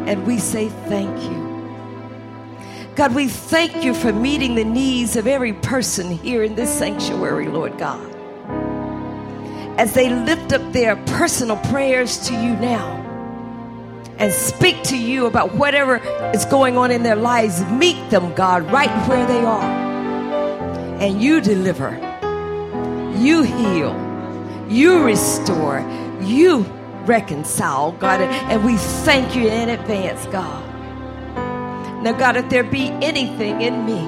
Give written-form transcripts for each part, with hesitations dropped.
And we say thank you. God, we thank you for meeting the needs of every person here in this sanctuary, Lord God. As they lift up their personal prayers to you now and speak to you about whatever is going on in their lives, meet them, God, right where they are. And you deliver, you heal, you restore, you reconcile, God. And we thank you in advance, God. Now, God, if there be anything in me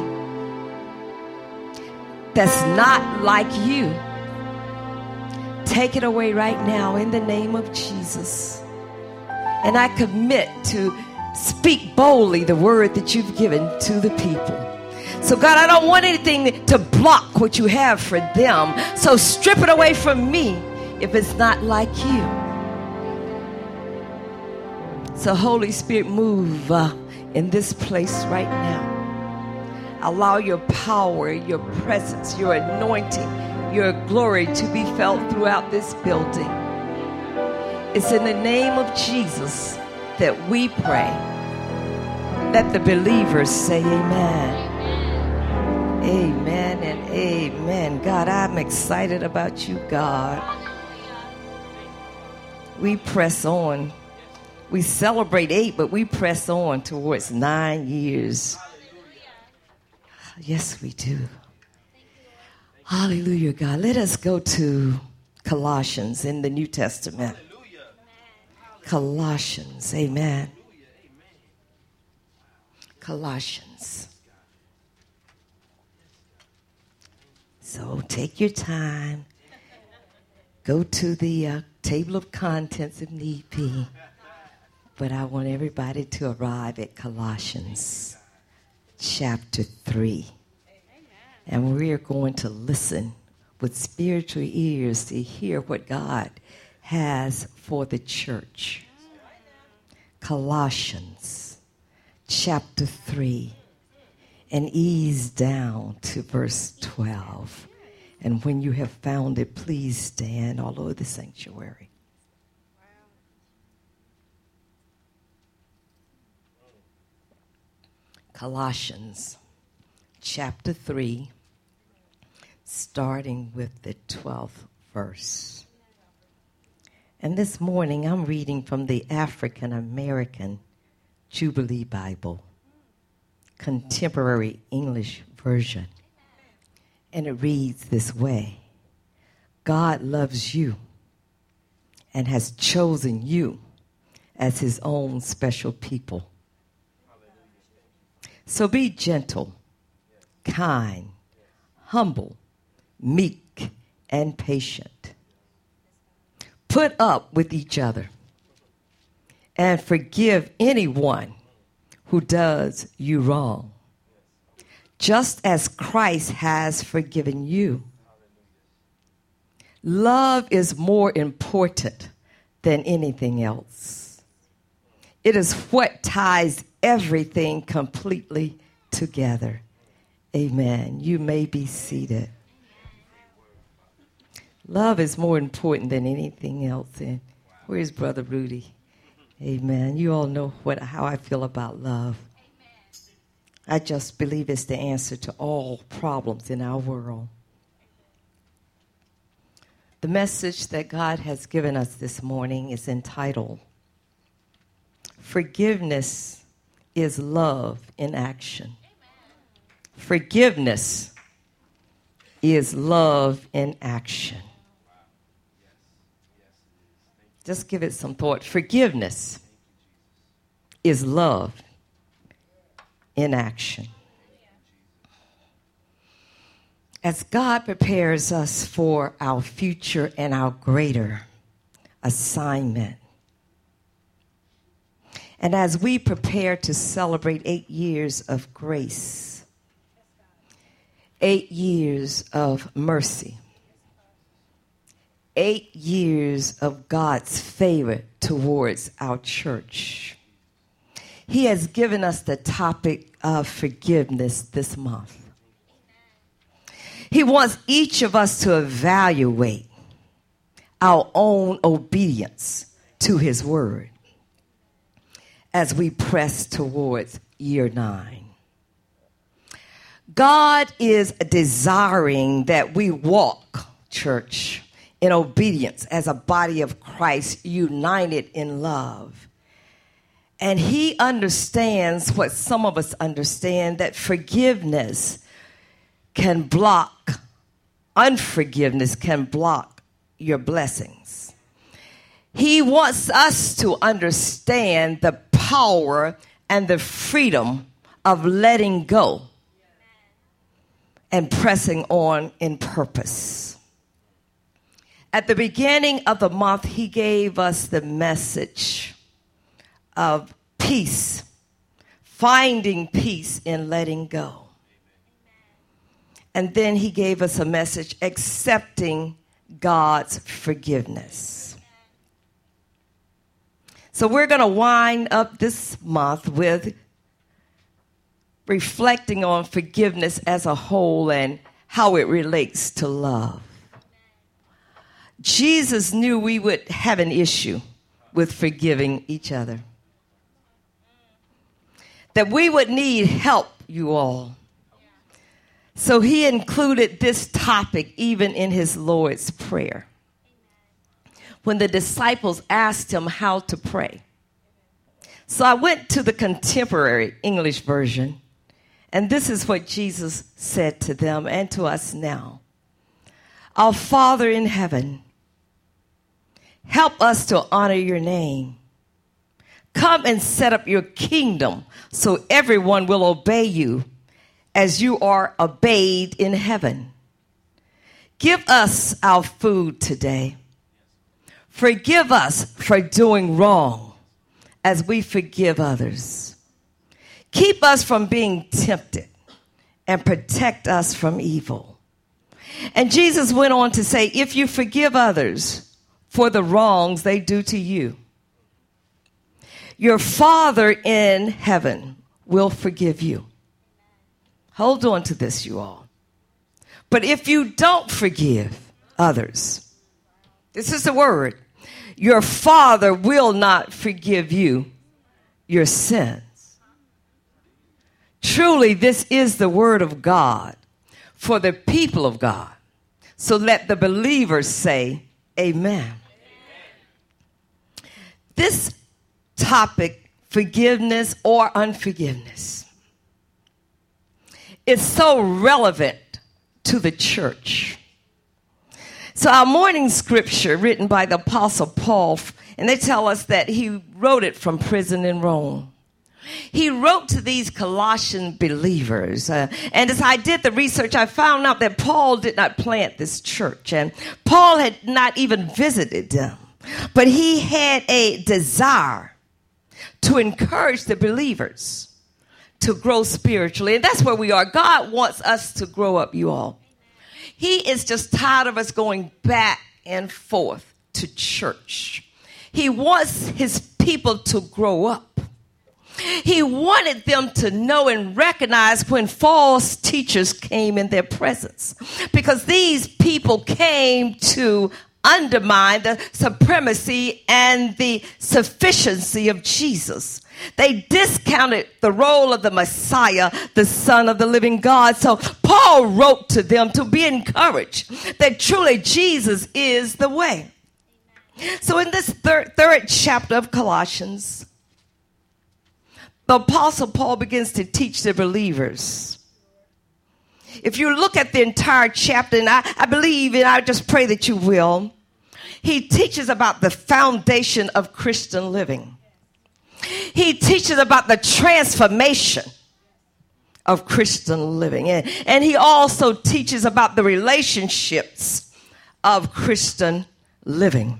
that's not like you, take it away right now in the name of Jesus. And I commit to speak boldly the word that you've given to the people. So, God, I don't want anything to block what you have for them. So strip it away from me if it's not like you. So, Holy Spirit, move in this place right now. Allow your power, your presence, your anointing, your glory to be felt throughout this building. It's in the name of Jesus that we pray. Let the believers say amen. Amen and amen. God, I'm excited about you, God. We press on. We celebrate 8, but we press on towards 9 years. Yes, we do. Hallelujah, God. Let us go to Colossians in the New Testament. Colossians, amen. Colossians. So take your time. Go to the table of contents if need be. But I want everybody to arrive at Colossians chapter 3. And we are going to listen with spiritual ears to hear what God has for the church. Colossians chapter 3. And ease down to verse 12. And when you have found it, please stand all over the sanctuary. Colossians chapter 3, starting with the 12th verse. And this morning I'm reading from the African American Jubilee Bible, Contemporary English Version. And it reads this way: God loves you and has chosen you as his own special people. So be gentle, kind, humble, meek, and patient. Put up with each other and forgive anyone who does you wrong, just as Christ has forgiven you. Love is more important than anything else. It is what ties everything completely together. Amen. You may be seated. Love is more important than anything else. And where's Brother Rudy? Amen. You all know how I feel about love. I just believe it's the answer to all problems in our world. The message that God has given us this morning is entitled, Forgiveness is Love in Action. Forgiveness is love in action. Just give it some thought. Forgiveness is love in action. As God prepares us for our future and our greater assignment, and as we prepare to celebrate 8 years of grace, 8 years of mercy, 8 years of God's favor towards our church, He has given us the topic of forgiveness this month. He wants each of us to evaluate our own obedience to His word. as we press towards year 9. God is desiring that we walk, church, in obedience as a body of Christ, united in love. And he understands what some of us understand, that forgiveness can block, unforgiveness can block your blessings. He wants us to understand the power and the freedom of letting go and pressing on in purpose. At the beginning of the month, he gave us the message of peace, finding peace in letting go. And then he gave us a message, accepting God's forgiveness. So we're going to wind up this month with reflecting on forgiveness as a whole and how it relates to love. Jesus knew we would have an issue with forgiving each other, that we would need help, you all. So he included this topic even in his Lord's Prayer. When the disciples asked him how to pray. So I went to the contemporary English version, and this is what Jesus said to them and to us now. Our Father in heaven, help us to honor your name. Come and set up your kingdom so everyone will obey you as you are obeyed in heaven. Give us our food today. Forgive us for doing wrong as we forgive others. Keep us from being tempted and protect us from evil. And Jesus went on to say, if you forgive others for the wrongs they do to you, your Father in heaven will forgive you. Hold on to this, you all. But if you don't forgive others, this is the word, your Father will not forgive you your sins. Truly, this is the word of God for the people of God. So let the believers say, amen. Amen. This topic, forgiveness or unforgiveness, is so relevant to the church. So our morning scripture written by the Apostle Paul, and they tell us that he wrote it from prison in Rome. He wrote to these Colossian believers. And as I did the research, I found out that Paul did not plant this church. And Paul had not even visited them. But he had a desire to encourage the believers to grow spiritually. And that's where we are. God wants us to grow up, you all. He is just tired of us going back and forth to church. He wants his people to grow up. He wanted them to know and recognize when false teachers came in their presence, because these people came to undermine the supremacy and the sufficiency of Jesus. They discounted the role of the Messiah, the Son of the living God. So Paul wrote to them to be encouraged that truly Jesus is the way. So in this third chapter of Colossians, the Apostle Paul begins to teach the believers. If you look at the entire chapter, and I believe, and I just pray that you will, he teaches about the foundation of Christian living. He teaches about the transformation of Christian living. And he also teaches about the relationships of Christian living.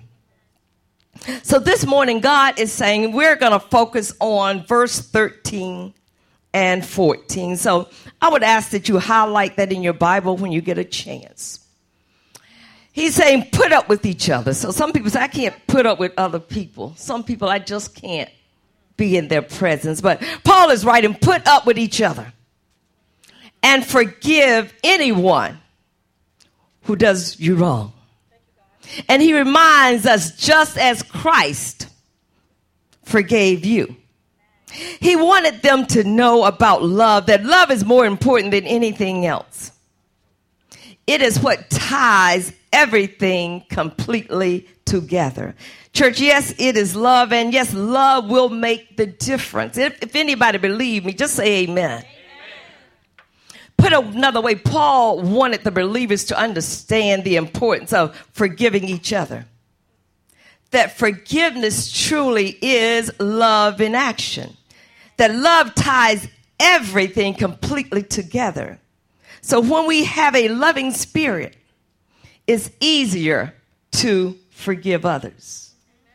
So this morning, God is saying we're going to focus on verse 13 and 14. So I would ask that you highlight that in your Bible when you get a chance. He's saying put up with each other. So some people say, I can't put up with other people. Some people, I just can't be in their presence. But Paul is writing, put up with each other and forgive anyone who does you wrong. And he reminds us, just as Christ forgave you, He wanted them to know about love, that love is more important than anything else. It is what ties everything completely together. Church, yes, it is love, and yes, love will make the difference. If anybody believe me, just say amen. Put another way, Paul wanted the believers to understand the importance of forgiving each other. That forgiveness truly is love in action. That love ties everything completely together. So when we have a loving spirit, it's easier to forgive others.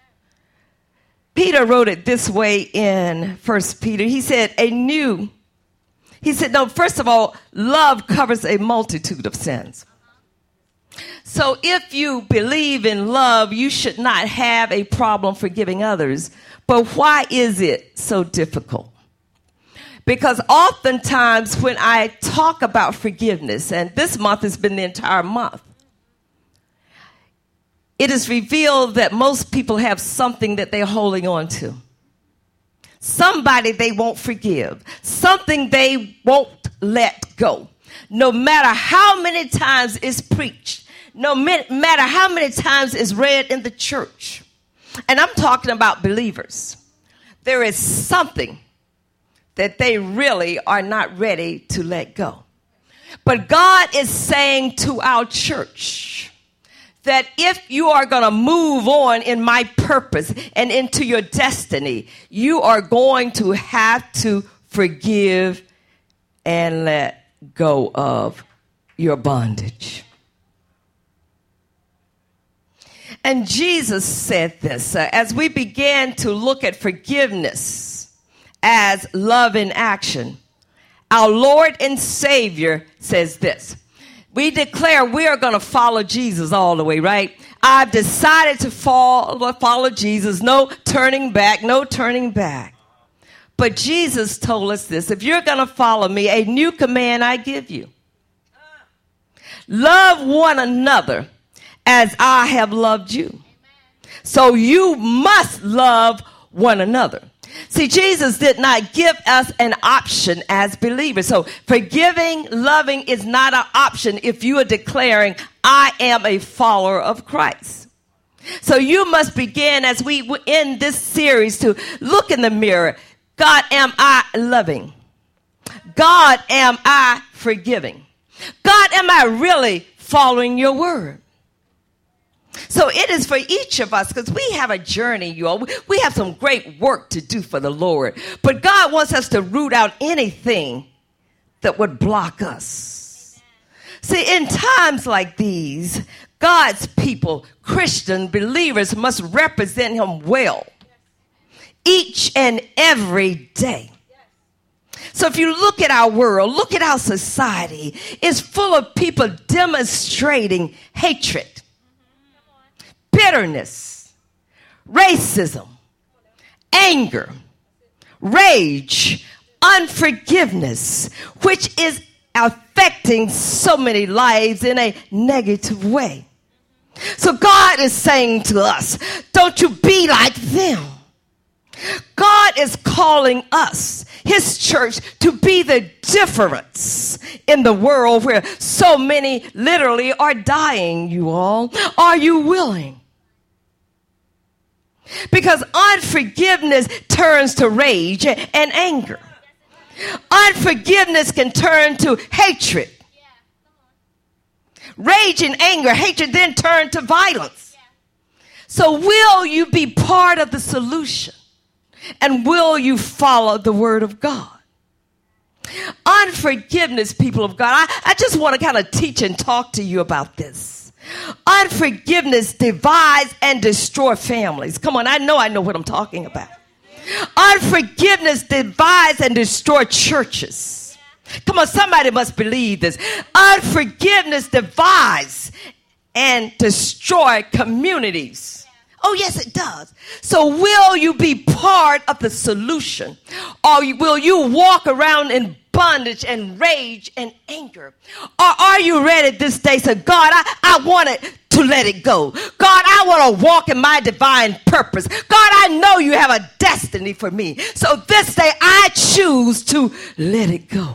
Peter wrote it this way in 1 Peter. He said, no, first of all, love covers a multitude of sins. So if you believe in love, you should not have a problem forgiving others. But why is it so difficult? Because oftentimes when I talk about forgiveness, and this month has been the entire month, it is revealed that most people have something that they're holding on to. Somebody they won't forgive. Something they won't let go. No matter how many times it's preached. No matter how many times it's read in the church. And I'm talking about believers. There is something that they really are not ready to let go. But God is saying to our church that if you are going to move on in my purpose and into your destiny, you are going to have to forgive and let go of your bondage. And Jesus said this as we began to look at forgiveness as love in action. Our Lord and Savior says this. We declare we are going to follow Jesus all the way, right? I've decided to follow Jesus. No turning back, no turning back. But Jesus told us this. If you're going to follow me, a new command I give you. Love one another as I have loved you. So you must love one another. See, Jesus did not give us an option as believers. So forgiving, loving is not an option if you are declaring, I am a follower of Christ. So you must begin as we end this series to look in the mirror. God, am I loving? God, am I forgiving? God, am I really following your word? So it is for each of us, because we have a journey, you all. We have some great work to do for the Lord. But God wants us to root out anything that would block us. See, in times like these, God's people, Christian believers, must represent him well each and every day. So if you look at our world, look at our society, it's full of people demonstrating hatred, bitterness, racism, anger, rage, unforgiveness, which is affecting so many lives in a negative way. So God is saying to us, don't you be like them. God is calling us, his church, to be the difference in the world where so many literally are dying, you all. Are you willing? Because unforgiveness turns to rage and anger. Unforgiveness can turn to hatred. Rage and anger, hatred then turn to violence. So will you be part of the solution? And will you follow the word of God? Unforgiveness, people of God. I just want to kind of teach and talk to you about this. Unforgiveness divides and destroys families. Come on, I know what I'm talking about. Unforgiveness divides and destroys churches. Come on, somebody must believe this. Unforgiveness divides and destroys communities. Oh, yes, it does. So will you be part of the solution? Or will you walk around in bondage and rage and anger? Or are you ready this day to say, God, I want it to let it go. God, I want to walk in my divine purpose. God, I know you have a destiny for me. So this day I choose to let it go.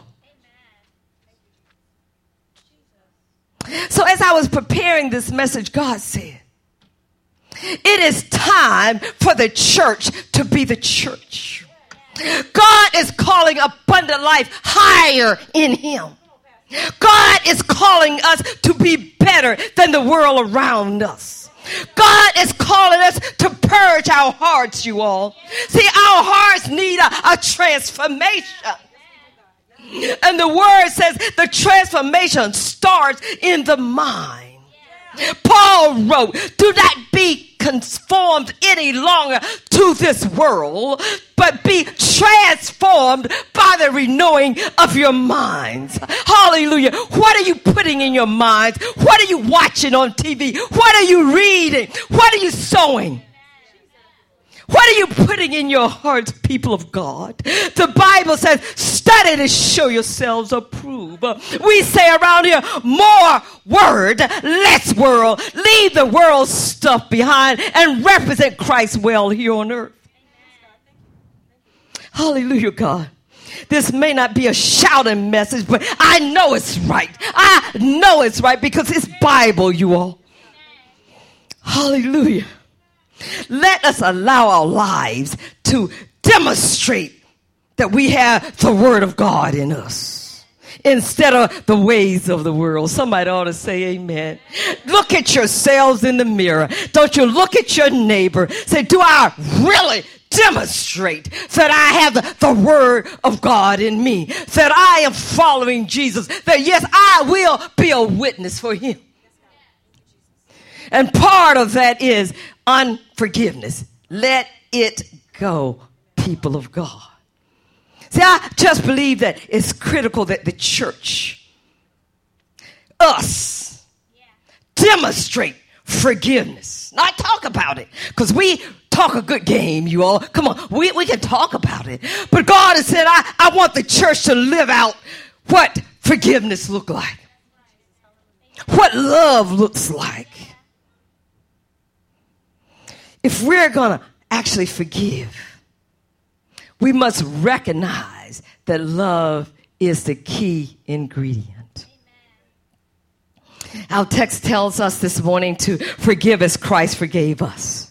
So as I was preparing this message, God said, it is time for the church to be the church. God is calling abundant life higher in him. God is calling us to be better than the world around us. God is calling us to purge our hearts, you all. See, our hearts need a transformation. And the word says the transformation starts in the mind. Paul wrote, do not be conformed any longer to this world, but be transformed by the renewing of your minds. Hallelujah. What are you putting in your minds? What are you watching on TV? What are you reading? What are you sowing? What are you putting in your hearts, people of God? The Bible says, study to show yourselves approved. We say around here, more word, less world. Leave the world stuff behind and represent Christ well here on earth. Hallelujah, God. This may not be a shouting message, but I know it's right. I know it's right because it's Bible, you all. Hallelujah. Let us allow our lives to demonstrate that we have the word of God in us instead of the ways of the world. Somebody ought to say amen. Look at yourselves in the mirror. Don't you look at your neighbor. Say, do I really demonstrate that I have the word of God in me? That I am following Jesus? That yes, I will be a witness for him. And part of that is unforgiveness. Let it go, people of God. See, I just believe that it's critical that the church, us, demonstrate forgiveness. Not talk about it, because we talk a good game, you all. Come on, we can talk about it. But God has said, I want the church to live out what forgiveness looks like. What love looks like. If we're going to actually forgive, we must recognize that love is the key ingredient. Our text tells us this morning to forgive as Christ forgave us.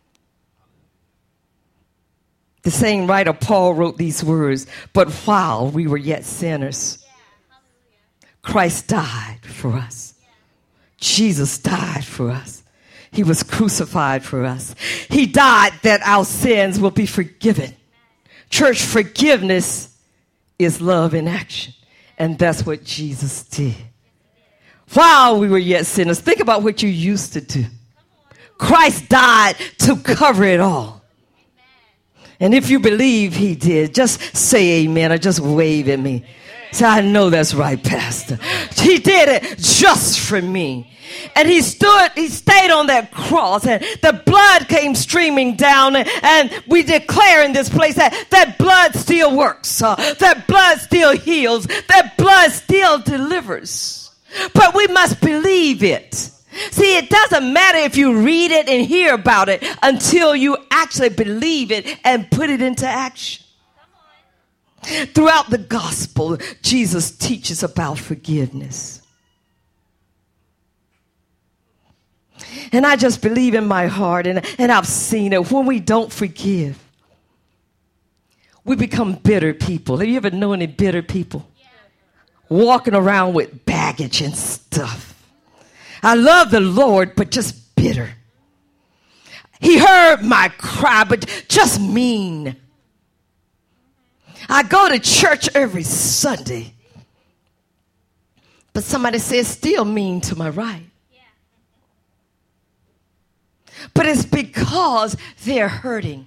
The same writer, Paul, wrote these words, but while we were yet sinners, Christ died for us. Jesus died for us. He was crucified for us. He died that our sins will be forgiven. Church, forgiveness is love in action. And that's what Jesus did. While we were yet sinners, think about what you used to do. Christ died to cover it all. And if you believe he did, just say amen or just wave at me. Say, I know that's right, Pastor. He did it just for me. And he stayed on that cross, and the blood came streaming down, and we declare in this place that blood still works, that blood still heals, that blood still delivers. But we must believe it. See, it doesn't matter if you read it and hear about it until you actually believe it and put it into action. Throughout the gospel, Jesus teaches about forgiveness. And I just believe in my heart, and I've seen it. When we don't forgive, we become bitter people. Have you ever known any bitter people? Walking around with baggage and stuff. I love the Lord, but just bitter. He heard my cry, but just mean. I go to church every Sunday, but somebody says still mean to my right. But it's because they're hurting.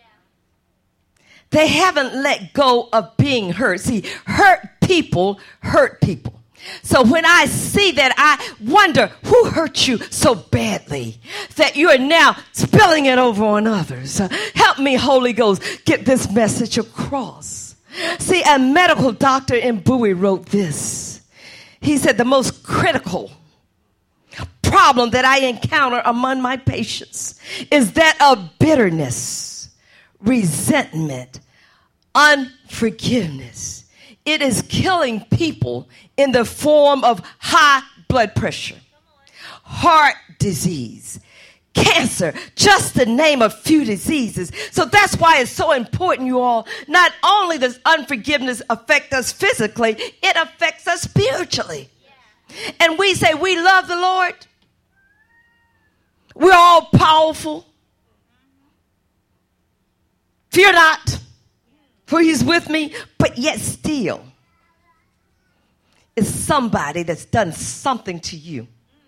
They haven't let go of being hurt. See, hurt people hurt people. So when I see that, I wonder who hurt you so badly that you are now spilling it over on others. Help me, Holy Ghost, get this message across. See, a medical doctor in Bowie wrote this. He said, the most critical problem that I encounter among my patients is that of bitterness, resentment, unforgiveness. It is killing people in the form of high blood pressure, heart disease, cancer, just to name a few diseases. So that's why it's so important, you all. Not only does unforgiveness affect us physically, it affects us spiritually. Yeah. And we say we love the Lord. We're all powerful. Fear not, for he's with me. But yet still, it's somebody that's done something to you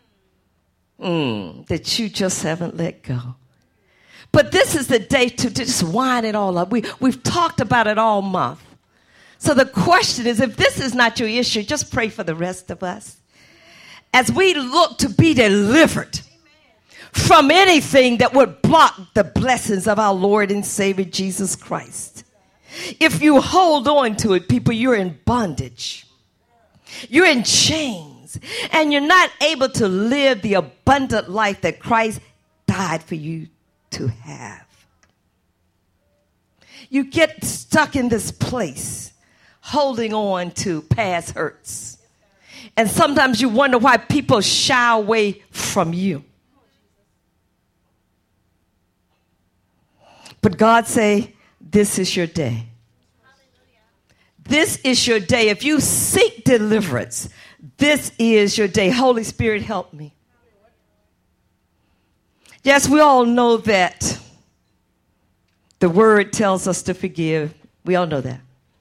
that you just haven't let go. But this is the day to just wind it all up. We've talked about it all month. So the question is, if this is not your issue, just pray for the rest of us. As we look to be delivered from anything that would block the blessings of our Lord and Savior Jesus Christ. If you hold on to it, people, you're in bondage. You're in chains. And you're not able to live the abundant life that Christ died for you to have. You get stuck in this place, holding on to past hurts. And sometimes you wonder why people shy away from you. But God say, this is your day. This is your day. If you seek deliverance, this is your day. Holy Spirit, help me. Yes, we all know that the word tells us to forgive. We all know that.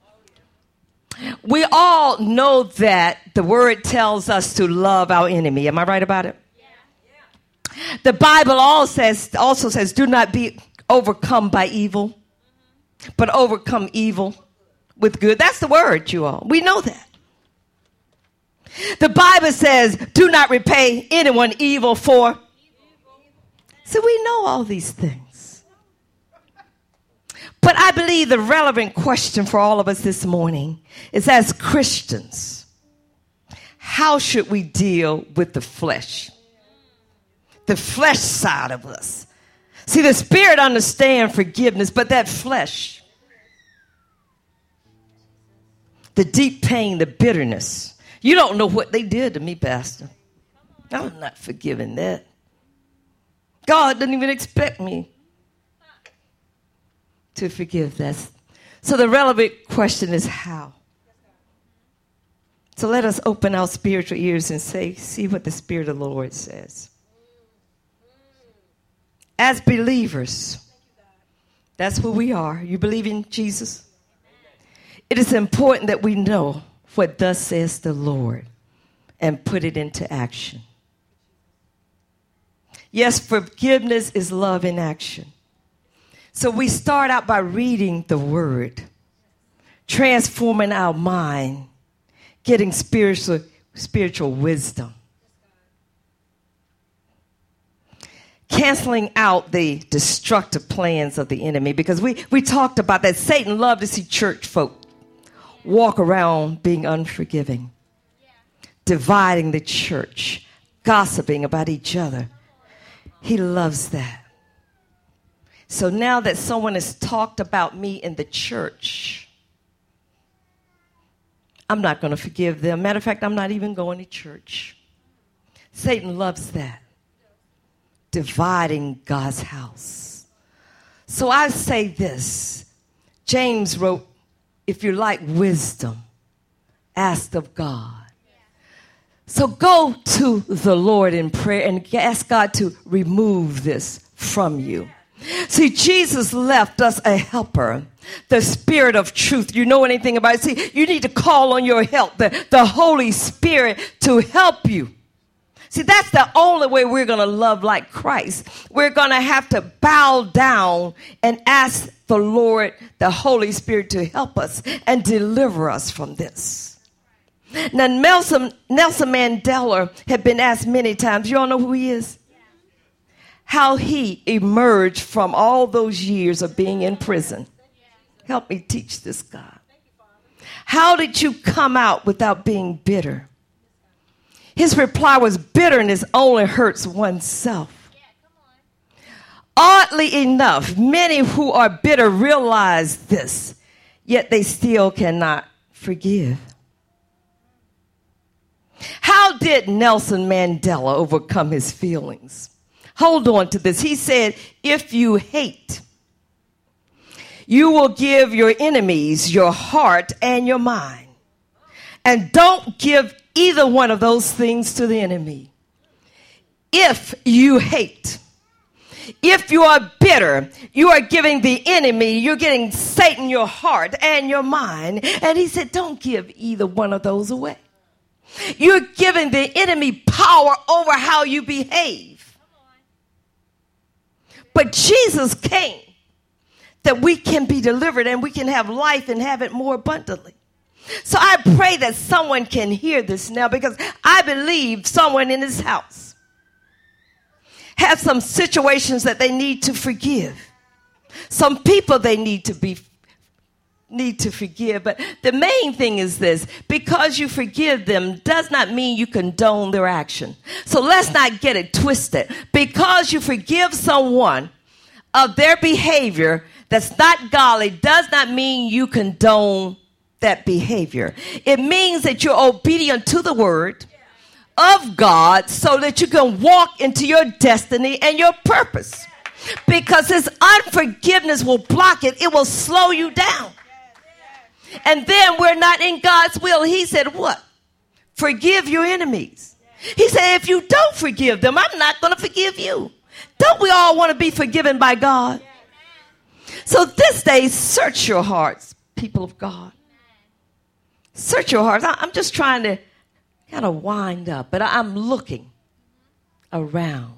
We all know that the word tells us to love our enemy. Am I right about it? Yeah. The Bible also says, do not be overcome by evil, but overcome evil with good. That's the word, you all. We know that. The Bible says, do not repay anyone evil for. So we know all these things. But I believe the relevant question for all of us this morning is, as Christians, how should we deal with the flesh? The flesh side of us. See, the spirit understands forgiveness, but that flesh, the deep pain, the bitterness. You don't know what they did to me, Pastor. I'm not forgiving that. God didn't even expect me to forgive that. So the relevant question is how. So let us open our spiritual ears and see what the Spirit of the Lord says. As believers, that's who we are. You believe in Jesus? It is important that we know what thus says the Lord and put it into action. Yes, forgiveness is love in action. So we start out by reading the word, transforming our mind, getting spiritual wisdom, canceling out the destructive plans of the enemy. Because we talked about that. Satan loved to see church folk walk around being unforgiving, dividing the church, gossiping about each other. He loves that. So now that someone has talked about me in the church, I'm not going to forgive them. Matter of fact, I'm not even going to church. Satan loves that. Dividing God's house. So I say this. James wrote, if you like wisdom, ask of God. So go to the Lord in prayer and ask God to remove this from you. See, Jesus left us a helper, the Spirit of truth. You know anything about it? See, you need to call on your help, the Holy Spirit, to help you. See, that's the only way we're going to love like Christ. We're going to have to bow down and ask the Lord, the Holy Spirit, to help us and deliver us from this. Now, Nelson Mandela had been asked many times, you all know who he is? How he emerged from all those years of being in prison. Help me teach this, God. How did you come out without being bitter? His reply was, bitterness only hurts oneself. Oddly enough, many who are bitter realize this, yet they still cannot forgive. How did Nelson Mandela overcome his feelings? Hold on to this. He said, if you hate, you will give your enemies your heart and your mind. And don't give either one of those things to the enemy. If you hate, if you are bitter, you are giving the enemy, you're getting Satan your heart and your mind. And he said, don't give either one of those away. You're giving the enemy power over how you behave. But Jesus came that we can be delivered and we can have life and have it more abundantly. So I pray that someone can hear this now, because I believe someone in this house has some situations that they need to forgive. Some people they need to forgive. But the main thing is this: because you forgive them does not mean you condone their action. So let's not get it twisted. Because you forgive someone of their behavior that's not godly does not mean you condone that behavior. It means that you're obedient to the word of God so that you can walk into your destiny and your purpose. Because his unforgiveness will block it. It will slow you down. And then we're not in God's will. He said what? Forgive your enemies. He said, if you don't forgive them, I'm not going to forgive you. Don't we all want to be forgiven by God? So this day, search your hearts, people of God. Search your hearts. I'm just trying to kind of wind up, but I'm looking around.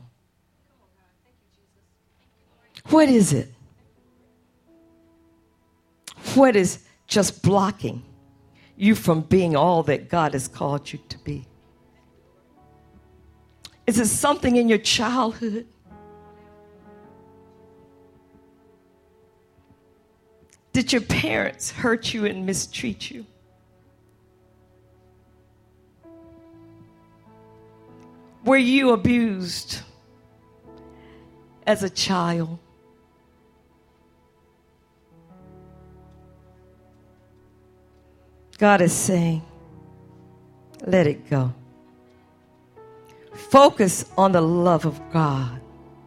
What is it? What is just blocking you from being all that God has called you to be? Is it something in your childhood? Did your parents hurt you and mistreat you? Were you abused as a child? God is saying, let it go. Focus on the love of God.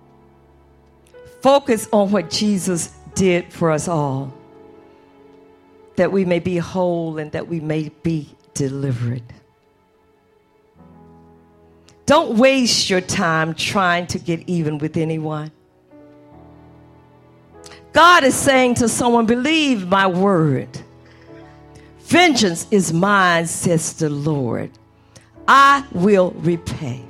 Focus on what Jesus did for us all, that we may be whole and that we may be delivered. Don't waste your time trying to get even with anyone. God is saying to someone, believe my word. Vengeance is mine, says the Lord. I will repay.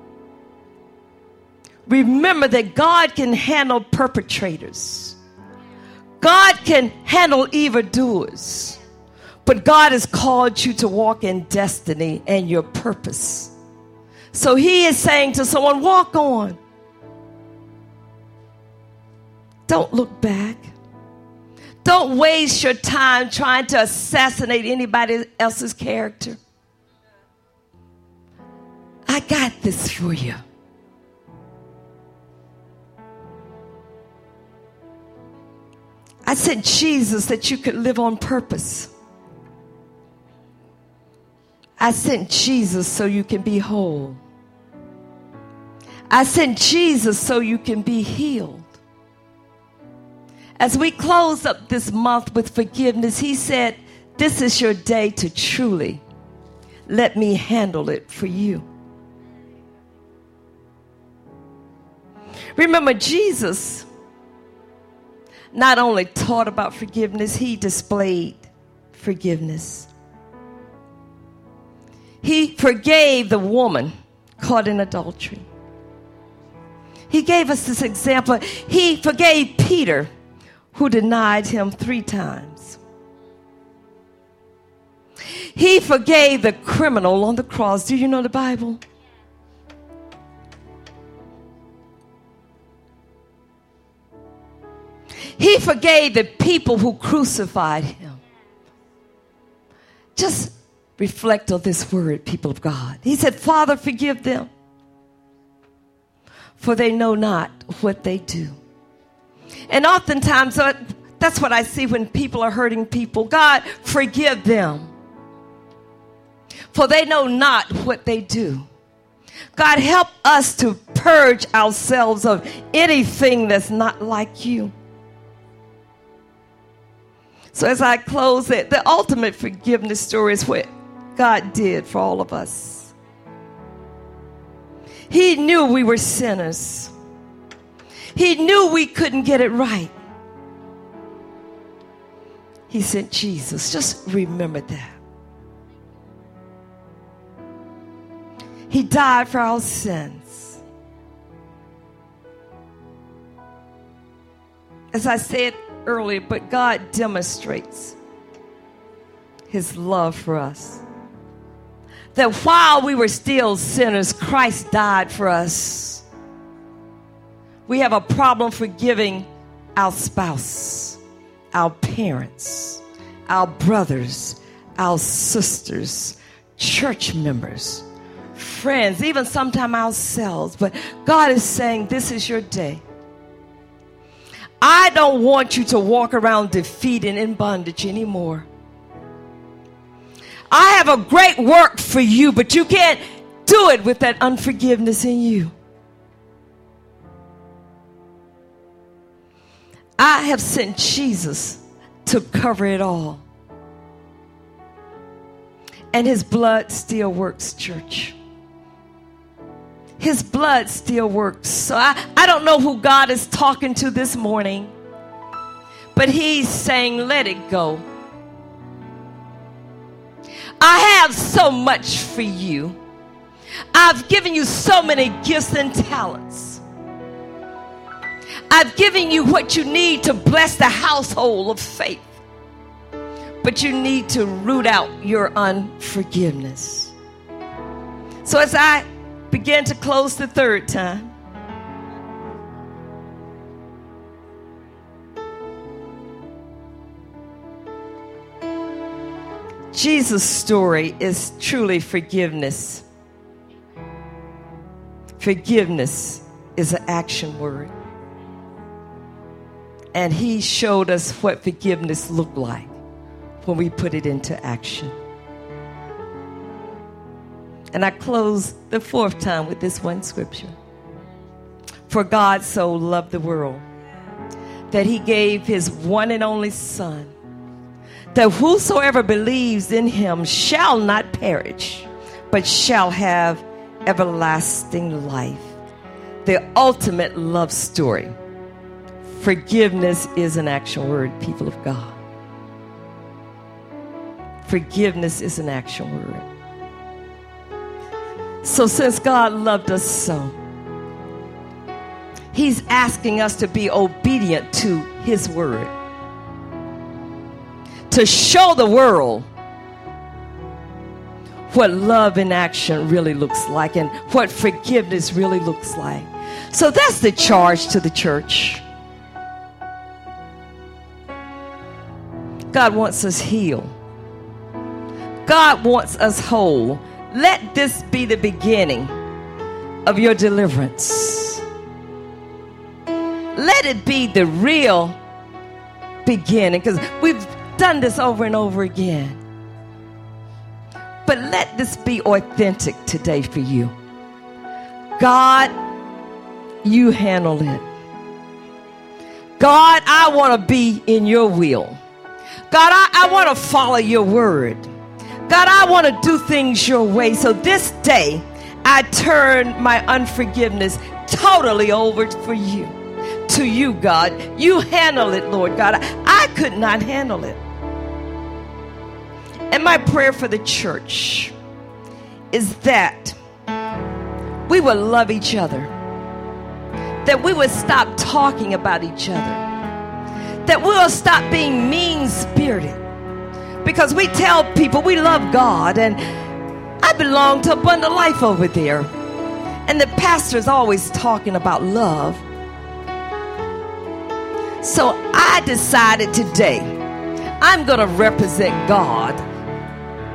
Remember that God can handle perpetrators. God can handle evildoers. But God has called you to walk in destiny and your purpose. So he is saying to someone, walk on. Don't look back. Don't waste your time trying to assassinate anybody else's character. I got this for you. I sent Jesus that you could live on purpose. I sent Jesus so you can be whole. I sent Jesus so you can be healed. As we close up this month with forgiveness, he said, this is your day to truly let me handle it for you. Remember, Jesus not only taught about forgiveness, he displayed forgiveness. He forgave the woman caught in adultery. He gave us this example. He forgave Peter, who denied him 3 times. He forgave the criminal on the cross. Do you know the Bible? He forgave the people who crucified him. Just reflect on this word, people of God. He said, Father, forgive them, for they know not what they do. And oftentimes, that's what I see when people are hurting people. God, forgive them, for they know not what they do. God, help us to purge ourselves of anything that's not like you. So as I close it, the ultimate forgiveness story is what God did for all of us. He knew we were sinners. He knew we couldn't get it right. He sent Jesus. Just remember that. He died for our sins. As I said earlier, but God demonstrates his love for us. That while we were still sinners, Christ died for us. We have a problem forgiving our spouse, our parents, our brothers, our sisters, church members, friends, even sometimes ourselves. But God is saying, this is your day. I don't want you to walk around defeated in bondage anymore. I have a great work for you, but you can't do it with that unforgiveness in you. I have sent Jesus to cover it all. And his blood still works, church. His blood still works. So I don't know who God is talking to this morning, but he's saying, let it go. I have so much for you. I've given you so many gifts and talents. I've given you what you need to bless the household of faith. But you need to root out your unforgiveness. So as I begin to close the third time, Jesus' story is truly forgiveness. Forgiveness is an action word. And he showed us what forgiveness looked like when we put it into action. And I close the fourth time with this one scripture. For God so loved the world that he gave his one and only Son, that whosoever believes in him shall not perish, but shall have everlasting life. The ultimate love story. Forgiveness is an action word, people of God. Forgiveness is an action word. So since God loved us so, he's asking us to be obedient to his word. To show the world what love in action really looks like and what forgiveness really looks like. So that's the charge to the church. God wants us healed. God wants us whole. Let this be the beginning of your deliverance. Let it be the real beginning, because we've done this over and over again. But let this be authentic today for you. God, you handle it. God, I want to be in your will. God, I want to follow your word. God, I want to do things your way. So this day, I turn my unforgiveness totally over for you. To you, God. You handle it, Lord God. I could not handle it. And my prayer for the church is that we will love each other. That we would stop talking about each other. That we will stop being mean-spirited. Because we tell people we love God, and I belong to Abundant Life over there. And the pastor's always talking about love. So I decided today I'm going to represent God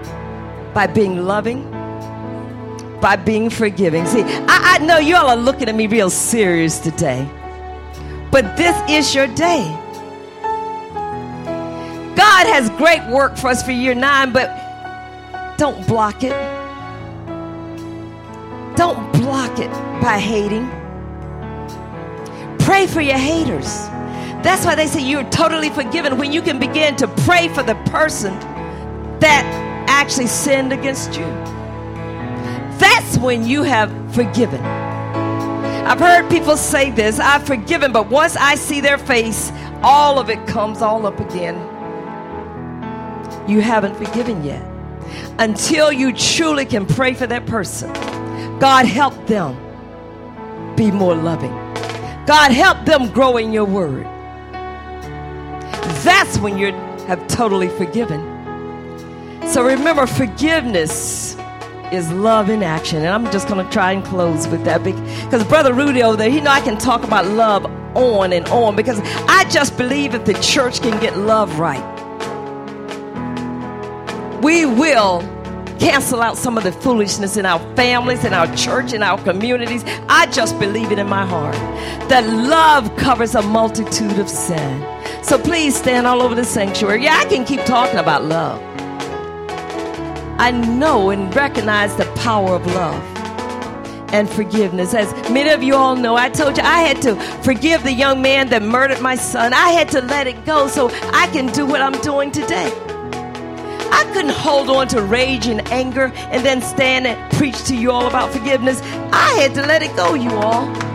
by being loving, by being forgiving. See, I know you all are looking at me real serious today, but this is your day. God has great work for us for year 9, but don't block it. Don't block it by hating. Pray for your haters. That's why they say you're totally forgiven when you can begin to pray for the person that actually sinned against you. That's when you have forgiven. I've heard people say this, I've forgiven, but once I see their face, all of it comes all up again. You haven't forgiven yet. Until you truly can pray for that person, God help them be more loving. God help them grow in your word. That's when you have totally forgiven. So remember, forgiveness is love in action. And I'm just going to try and close with that because Brother Rudy over there, I can talk about love on and on, because I just believe if the church can get love right, we will cancel out some of the foolishness in our families, in our church, in our communities. I just believe it in my heart that love covers a multitude of sin. So please stand all over the sanctuary. Yeah, I can keep talking about love. I know and recognize the power of love and forgiveness. As many of you all know, I told you I had to forgive the young man that murdered my son. I had to let it go so I can do what I'm doing today. I couldn't hold on to rage and anger and then stand and preach to you all about forgiveness. I had to let it go, you all.